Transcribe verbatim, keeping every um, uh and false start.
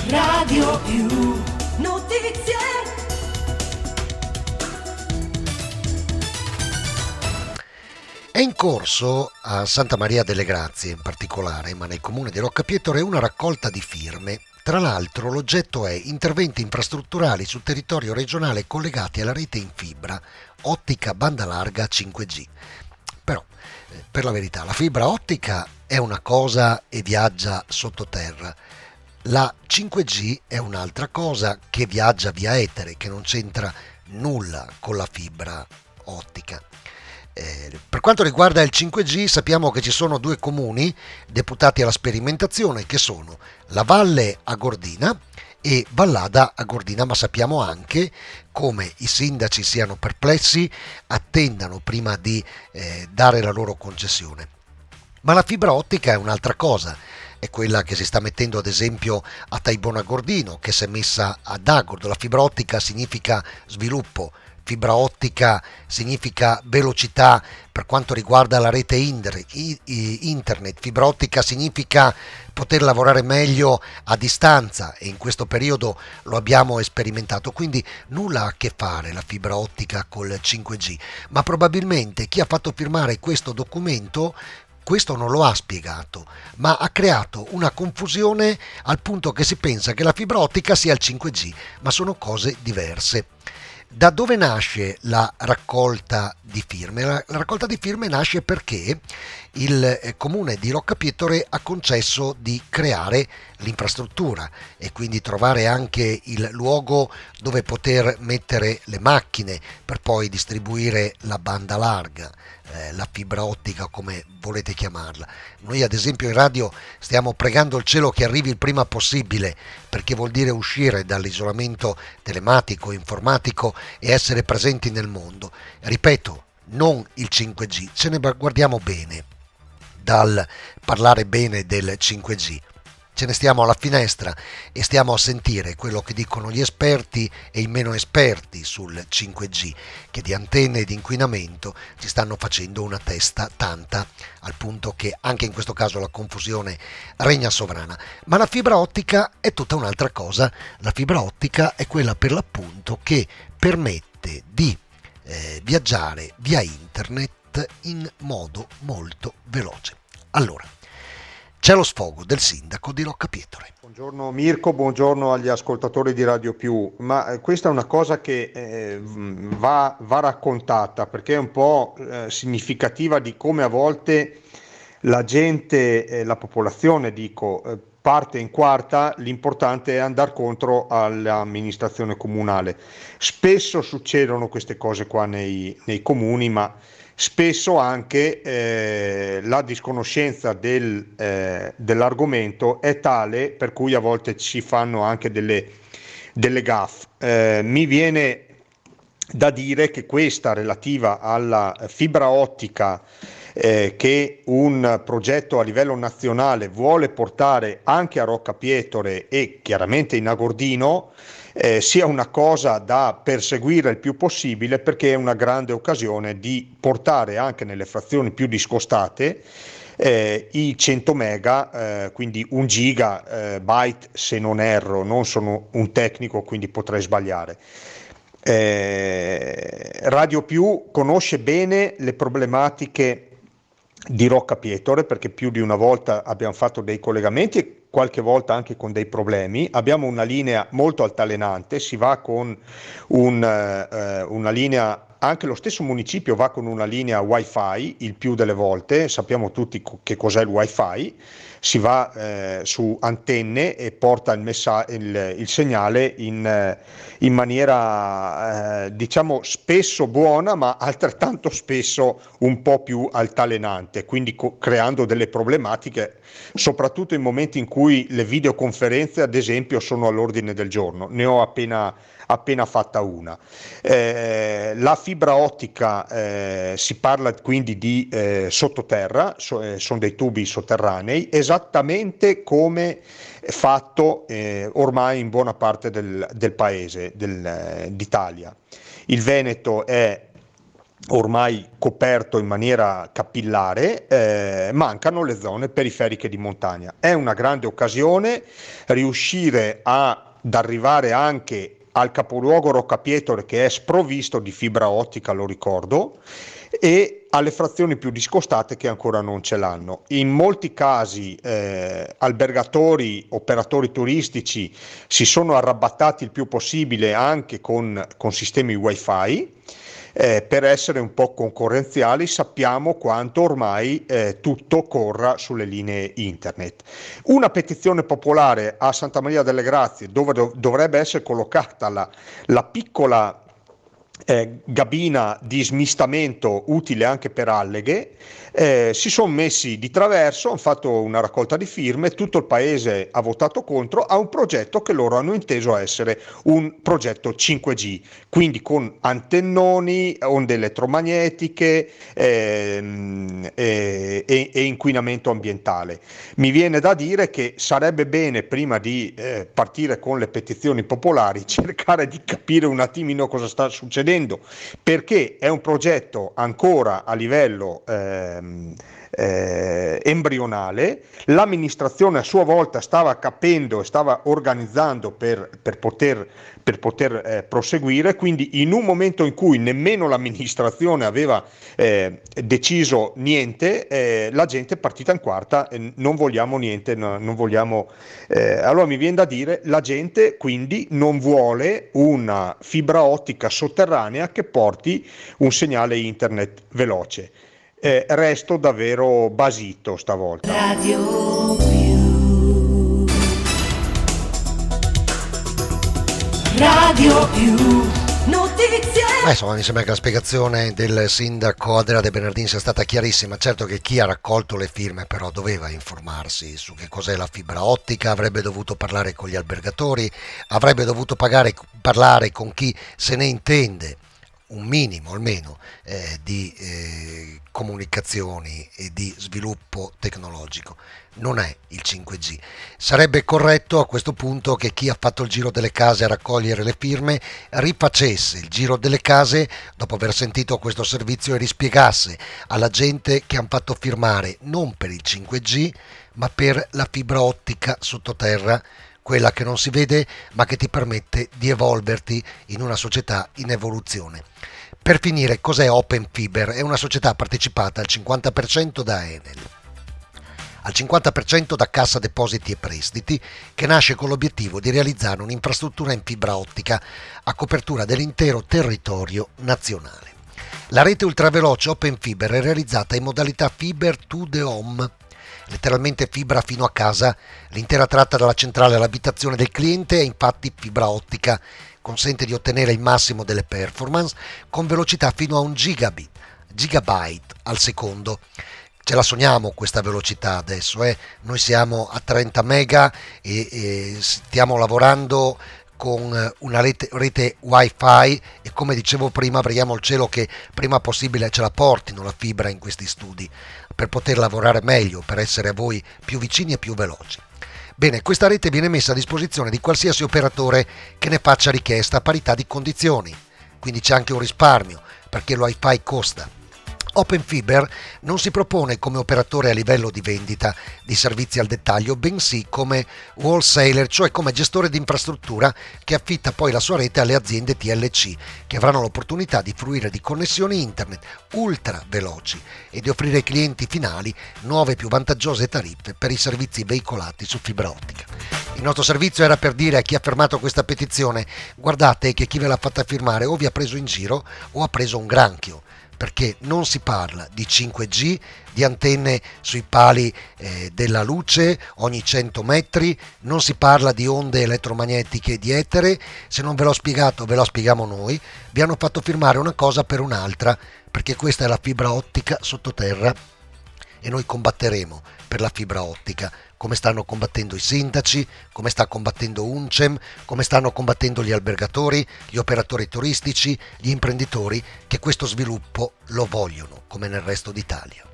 Radio più notizie. È in corso a Santa Maria delle Grazie in particolare, ma nel comune di Roccapietore, una raccolta di firme. Tra l'altro l'oggetto è interventi infrastrutturali sul territorio regionale collegati alla rete in fibra, ottica banda larga cinque G. Però, eh, per la verità, la fibra ottica è una cosa e viaggia sottoterra. La cinque G è un'altra cosa che viaggia via etere, che non c'entra nulla con la fibra ottica. Eh, per quanto riguarda il cinque G, sappiamo che ci sono due comuni deputati alla sperimentazione, che sono la Valle Agordina e Vallada Agordina, ma sappiamo anche come i sindaci siano perplessi, attendano prima di eh, dare la loro concessione. Ma la fibra ottica è un'altra cosa, è quella che si sta mettendo ad esempio a Taibona Agordino, che si è messa ad Agordo. La fibra ottica significa sviluppo, fibra ottica significa velocità per quanto riguarda la rete internet, fibra ottica significa poter lavorare meglio a distanza e in questo periodo lo abbiamo sperimentato, quindi nulla a che fare la fibra ottica col cinque G, ma probabilmente chi ha fatto firmare questo documento questo non lo ha spiegato, ma ha creato una confusione al punto che si pensa che la fibra ottica sia il cinque G, ma sono cose diverse. Da dove nasce la raccolta di firme? La, la raccolta di firme nasce perché il eh, comune di Roccapietore ha concesso di creare l'infrastruttura e quindi trovare anche il luogo dove poter mettere le macchine per poi distribuire la banda larga, eh, la fibra ottica come volete chiamarla. Noi ad esempio in radio stiamo pregando il cielo che arrivi il prima possibile, perché vuol dire uscire dall'isolamento telematico, informatico e essere presenti nel mondo. Ripeto, non il cinque G, ce ne guardiamo bene dal parlare bene del cinque G. Ce ne stiamo alla finestra e stiamo a sentire quello che dicono gli esperti e i meno esperti sul cinque G, che di antenne e di inquinamento ci stanno facendo una testa tanta, al punto che anche in questo caso la confusione regna sovrana. Ma la fibra ottica è tutta un'altra cosa. La fibra ottica è quella per l'appunto che permette di eh, viaggiare via internet in modo molto veloce. Allora, c'è lo sfogo del sindaco di Roccapietore. Buongiorno Mirko, buongiorno agli ascoltatori di Radio Più, ma eh, questa è una cosa che eh, va, va raccontata perché è un po' eh, significativa di come a volte la gente, eh, la popolazione dico, eh, parte in quarta, l'importante è andare contro all'amministrazione comunale. Spesso succedono queste cose qua nei, nei comuni, ma spesso anche eh, la disconoscenza del, eh, dell'argomento è tale per cui a volte ci fanno anche delle, delle gaffe. Eh, mi viene da dire che questa relativa alla fibra ottica eh, che un progetto a livello nazionale vuole portare anche a Roccapietore e chiaramente in Agordino, Eh, sia una cosa da perseguire il più possibile, perché è una grande occasione di portare anche nelle frazioni più discostate eh, i cento mega, eh, quindi un giga eh, byte se non erro, non sono un tecnico quindi potrei sbagliare. Eh, Radio Più conosce bene le problematiche di Roccapietore perché più di una volta abbiamo fatto dei collegamenti e qualche volta anche con dei problemi. Abbiamo una linea molto altalenante, si va con un, eh, una linea, anche lo stesso municipio va con una linea wifi il più delle volte, sappiamo tutti co- che cos'è il wifi, si va eh, su antenne e porta il, messa- il, il segnale in, eh, in maniera eh, diciamo spesso buona ma altrettanto spesso un po' più altalenante, quindi co- creando delle problematiche soprattutto in momenti in cui le videoconferenze ad esempio sono all'ordine del giorno. Ne ho appena appena fatta una. Eh, la fibra ottica eh, si parla quindi di eh, sottoterra, so, eh, sono dei tubi sotterranei, esattamente come fatto eh, ormai in buona parte del, del paese del, eh, d'Italia. Il Veneto è ormai coperto in maniera capillare, eh, mancano le zone periferiche di montagna. È una grande occasione riuscire a, ad arrivare anche al capoluogo Roccapietore, che è sprovvisto di fibra ottica, lo ricordo, e alle frazioni più discostate che ancora non ce l'hanno. In molti casi eh, albergatori, operatori turistici si sono arrabattati il più possibile anche con, con sistemi wifi, eh, per essere un po' concorrenziali. Sappiamo quanto ormai eh, tutto corra sulle linee internet. Una petizione popolare a Santa Maria delle Grazie, dove dov- dovrebbe essere collocata la, la piccola Eh, gabina di smistamento utile anche per alleghe, eh, si sono messi di traverso, hanno fatto una raccolta di firme, tutto il paese ha votato contro a un progetto che loro hanno inteso essere un progetto cinque G, quindi con antennoni, onde elettromagnetiche ehm, e, e, e inquinamento ambientale. Mi viene da dire che sarebbe bene, prima di eh, partire con le petizioni popolari, cercare di capire un attimino cosa sta succedendo, perché è un progetto ancora a livello ehm, eh, embrionale. L'amministrazione a sua volta stava capendo e stava organizzando per, per poter, per poter eh, proseguire, quindi in un momento in cui nemmeno l'amministrazione aveva eh, deciso niente, eh, la gente è partita in quarta, eh, non vogliamo niente, no, non vogliamo eh, allora mi viene da dire, la gente quindi non vuole una fibra ottica sotterranea che porti un segnale internet veloce. Eh, resto davvero basito stavolta. Radio più. Radio più. Notizie. Ma insomma, mi sembra che la spiegazione del sindaco Adriano De Bernardini sia stata chiarissima. Certo che chi ha raccolto le firme però doveva informarsi su che cos'è la fibra ottica, avrebbe dovuto parlare con gli albergatori, avrebbe dovuto pagare, parlare con chi se ne intende un minimo almeno eh, di eh, comunicazioni e di sviluppo tecnologico. Non è il cinque G. Sarebbe corretto a questo punto che chi ha fatto il giro delle case a raccogliere le firme rifacesse il giro delle case dopo aver sentito questo servizio e rispiegasse alla gente che hanno fatto firmare non per il cinque G ma per la fibra ottica sottoterra, quella che non si vede ma che ti permette di evolverti in una società in evoluzione. Per finire, cos'è Open Fiber? È una società partecipata al cinquanta per cento da Enel, al cinquanta per cento da Cassa Depositi e Prestiti, che nasce con l'obiettivo di realizzare un'infrastruttura in fibra ottica a copertura dell'intero territorio nazionale. La rete ultraveloce Open Fiber è realizzata in modalità Fiber to the Home, letteralmente fibra fino a casa. L'intera tratta dalla centrale all'abitazione del cliente è infatti fibra ottica, consente di ottenere il massimo delle performance con velocità fino a un gigabit, gigabyte al secondo. Ce la sogniamo questa velocità adesso, eh? Noi siamo a trenta mega e, e stiamo lavorando con una rete, rete wifi e, come dicevo prima, preghiamo il cielo che prima possibile ce la portino la fibra in questi studi per poter lavorare meglio, per essere a voi più vicini e più veloci. Bene, questa rete viene messa a disposizione di qualsiasi operatore che ne faccia richiesta a parità di condizioni, quindi c'è anche un risparmio perché il wifi costa. Open Fiber non si propone come operatore a livello di vendita di servizi al dettaglio, bensì come wholesaler, cioè come gestore di infrastruttura che affitta poi la sua rete alle aziende T L C, che avranno l'opportunità di fruire di connessioni internet ultra veloci e di offrire ai clienti finali nuove e più vantaggiose tariffe per i servizi veicolati su fibra ottica. Il nostro servizio era per dire a chi ha firmato questa petizione: guardate che chi ve l'ha fatta firmare o vi ha preso in giro o ha preso un granchio, perché non si parla di cinque G, di antenne sui pali eh, della luce ogni cento metri, non si parla di onde elettromagnetiche di etere. Se non ve l'ho spiegato, ve lo spieghiamo noi. Vi hanno fatto firmare una cosa per un'altra, perché questa è la fibra ottica sottoterra e noi combatteremo per la fibra ottica, come stanno combattendo i sindaci, come sta combattendo UNCEM, come stanno combattendo gli albergatori, gli operatori turistici, gli imprenditori che questo sviluppo lo vogliono, come nel resto d'Italia.